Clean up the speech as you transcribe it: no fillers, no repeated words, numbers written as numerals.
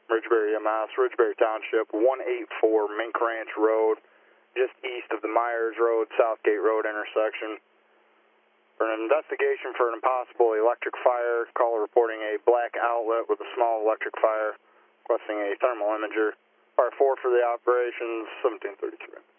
Ridgeberry, Mass, Ridgeberry Township, 184 Mink Ranch Road, just east of the Myers Road, Southgate Road intersection. For an investigation for an impossible electric fire, caller reporting a black outlet with a small electric fire, requesting a thermal imager. Fire 4 for the operations, 1733.